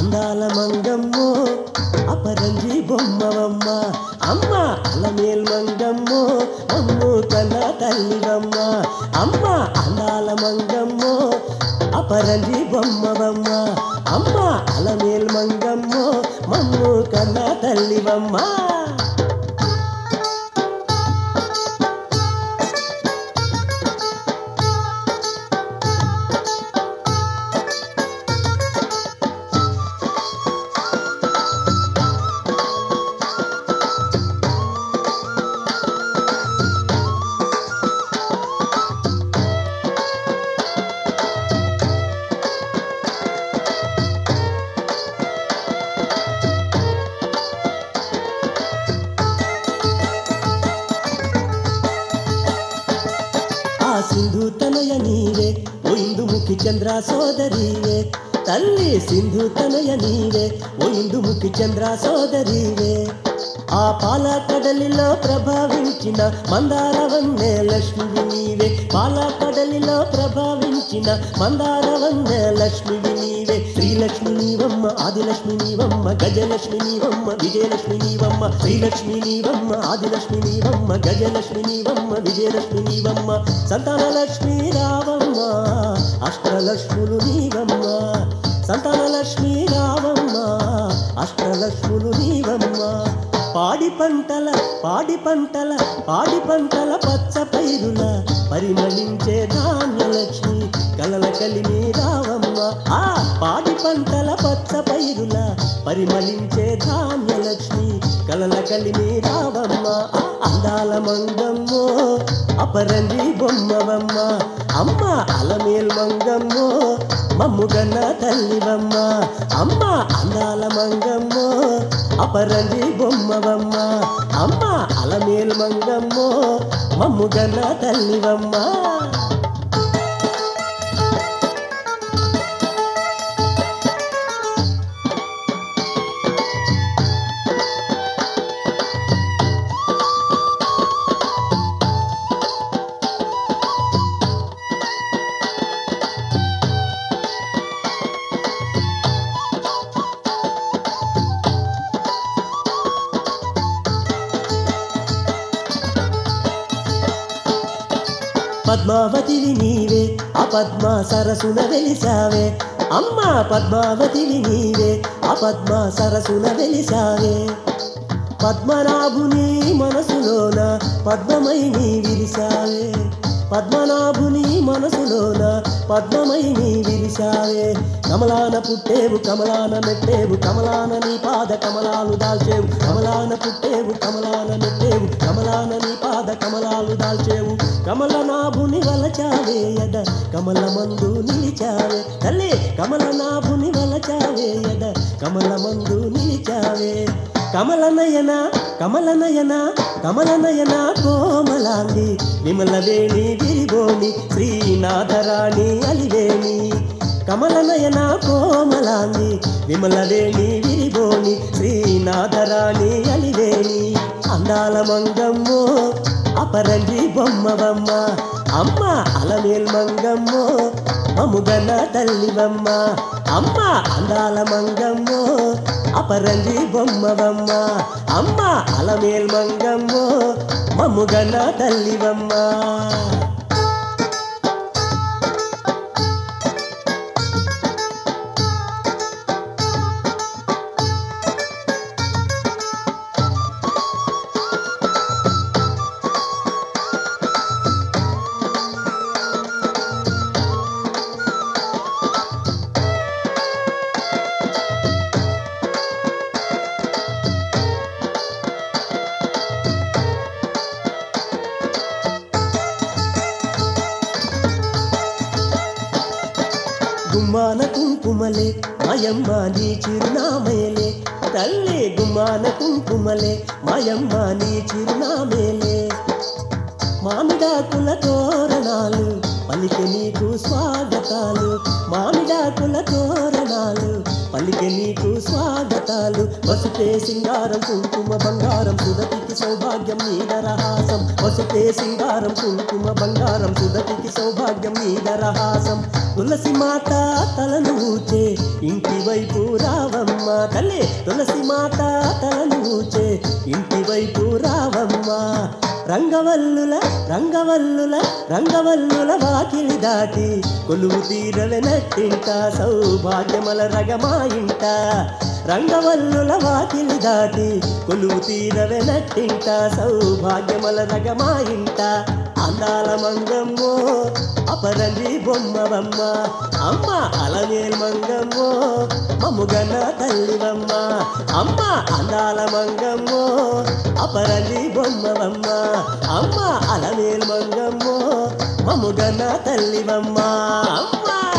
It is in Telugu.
అందాల మంగమ్మో అపరంజి బొమ్మవమ్మ అమ్మ అలమేల్ మంగమ్మో అమ్ము కన్న తల్లివమ్మ అమ్మ అందాల మంగమ్మో అపరంజి బొమ్మవమ్మ అమ్మ అలమేల్ మంగమ్మో మమ్ము కన్న తల్లివమ్మ. సింధు తనయ నీవే ఓ ఇందుముఖి చంద్ర సోదరివే తల్లి సింధు తనయ నీవే ఓ ఇందుముఖి చంద్ర సోదరివే. ఆ పాల కడలిలో ప్రభావించిన మందారవన్నె లక్ష్మివి నీవే పాల కడలిలో ప్రభావించిన మందారవన్నె లక్ష్మివి నీవే. శ్రీలక్ష్మి నీవమ్మ ఆదిలక్ష్మి నీవమ్మ గజలక్ష్మి నీవమ్మ విజయలక్ష్మి నీవమ్మ శ్రీలక్ష్మి నీవమ్మ ఆదిలక్ష్మి నీవమ్మ గజలక్ష్మి నీవమ్మ విజయలక్ష్మి నీవమ్మ సంతాన లక్ష్మి రావమ్మ అష్టలక్ష్ములు నీవమ్మ సంతాన లక్ష్మి రావమ్మ అష్టలక్ష్ములు నీవమ్మ. పాడి పంటల పచ్చ పైరుల పరిమళించే ధాన్యలక్ష్మి కలల కలిమి రావమ్మ ఆ పాడి పంటల పచ్చ పైరుల పరిమళించే ధాన్యలక్ష్మి కలల కలిమి రావమ్మ. అందాల మంగమ్మో అపరంజి బొమ్మవమ్మ అమ్మ అలమేల్ మంగమ్మో మమ్ముగన్న తల్లివమ్మ అమ్మ అందాల మంగమ్మో అపరంజి బొమ్మవమ్మ అమ్మ అలమేల్ మంగమ్మో మమ్ముగన్న తల్లివమ్మ. పద్మావతివి నీవే ఆ పద్మ సరసున వెలిసావే అమ్మ పద్మావతివి నీవే ఆ పద్మ సరసున వెలిసావే. పద్మనాభుని మనసులోన పద్మమై నీ విరిసావే పద్మనాభుని మనసులోన పద్మమై నీ విరిసావే. కమలాన పుట్టేవు కమలాన మెట్టేవు కమలాన నీ పాద కమలాలు దాల్చేవు కమలాన పుట్టేవు కమలాన మెట్టేవు కమలాన నీ పాద కమలాలు దాల్చేవు. కమలనాభుని వలచావే ఎద కమల మందు నిలిచావే తల్లి కమలనాభుని వలచావే ఎద కమల మందు నిలిచావే. కమలనయన కమలనయన కమలనయన కోమలాంగి విమలవేణి విరిగోని శ్రీనాథరాణి అలివేణి కమలనయన కోమలాంగి విమలవేణి విరిగోని శ్రీనాథరాణి అలివేణి. అందాల మంగమ్మో అపరంజి బొమ్మవమ్మ అమ్మ అలమేల్ మంగమ్మో మమ్ముగన్న తల్లివమ్మ అమ్మ అందాల మంగమ్మో అపరంజి బొమ్మవమ్మ అమ్మ అలమేల్ మంగమ్మో మమ్ముగన్న తల్లివమ్మ. గుమ్మాన కుంకుమలే మాయమ్మ నీ చిరునామేలే తల్లి గుమ్మాన కుంకుమలే మాయమ్మ నీ చిరునామేలే. మామిడాకుల తోరణాలు పలికి నీకు స్వాగతాలు మామిడాకుల తోరణాలు పలికి నీకు స్వాగతాలు. మాటాలు పసుపే సింగారం కుంకుమ బంగారం సుదతికి సౌభాగ్యం నీదరహాసం పసుపే సింగారం కుంకుమ బంగారం సుదతికి సౌభాగ్యం నీదరహాసం తులసి మాత తలను ఊచే ఇంటి వైపు రావమ్మ తల్లి తులసి మాత తలను ఊచే ఇంటి వైపు రావమ్మ రంగవల్లుల రంగవల్లుల రంగవల్లుల వాకిలి దాటి కొలువు తీరవెనట్టింట సౌభాగ్యమల రగమా ఇంట రంగవల్లుల వాకిలి దాటి కొలువు తీరవెనట్టింట సౌభాగ్యమల రగమా ఇంట అందాల మంగమ్మో అపరంజి బొమ్మవమ్మ అమ్మ అలమేల్ మంగమ్మో మమ్ముగన్న తల్లివమ్మ అమ్మ అందాల మంగమ్మో అపరంజి బొమ్మవమ్మ అమ్మ అలమేల్ మంగమ్మో మమ్ముగన్న తల్లివమ్మ అమ్మ